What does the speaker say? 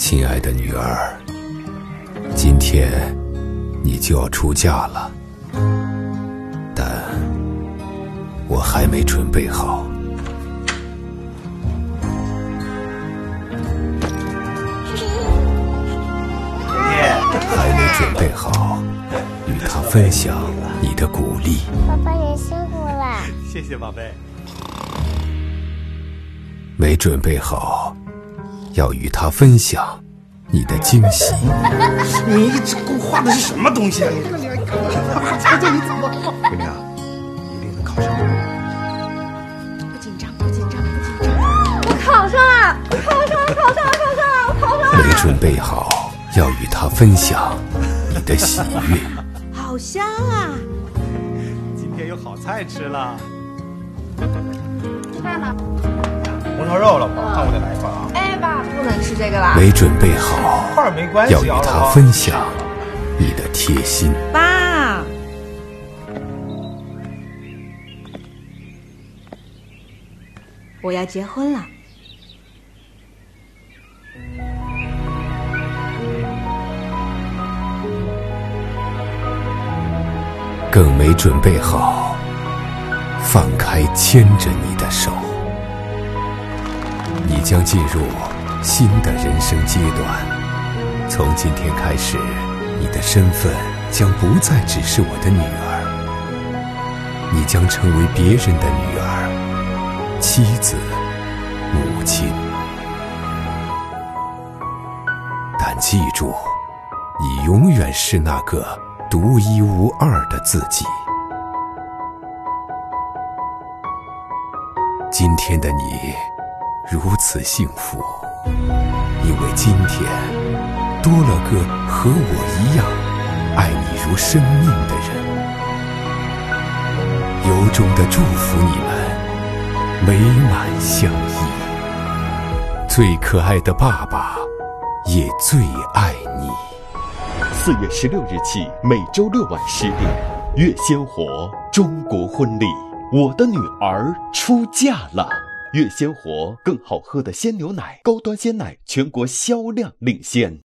亲爱的女儿，今天你就要出嫁了，但我还没准备好。还没准备好与他分享你的鼓励。 爸爸也辛苦了， 谢谢宝贝。 没准备好要与他分享你的惊喜。 你这给我画的是什么东西啊？你这个脸，瞧瞧你怎么画？闺女啊，一定能考上。 不紧张，不紧张，不紧张。我考上了，我考上了，考上了，考上了，我考上了。 没准备好要与他分享你的喜悦。 好香啊！ 今天有好菜吃了。 菜呢？ 红烧肉，老婆，看我再来一块啊。 哎，爸，不能吃这个啦。 没准备好块没关系要与他分享你的贴心。 爸，我要结婚了。 更没准备好放开牵着你的手。你将进入新的人生阶段，从今天开始，你的身份将不再只是我的女儿，你将成为别人的女儿、妻子、母亲。但记住，你永远是那个独一无二的自己。今天的你如此幸福，因为今天多了个和我一样爱你如生命的人。由衷地祝福你们美满相依。最可爱的爸爸也最爱你。 4月16日起，每周六晚10点，月鲜活中国婚礼，我的女儿出嫁了。月鲜活更好喝的鲜牛奶，高端鲜奶全国销量领先。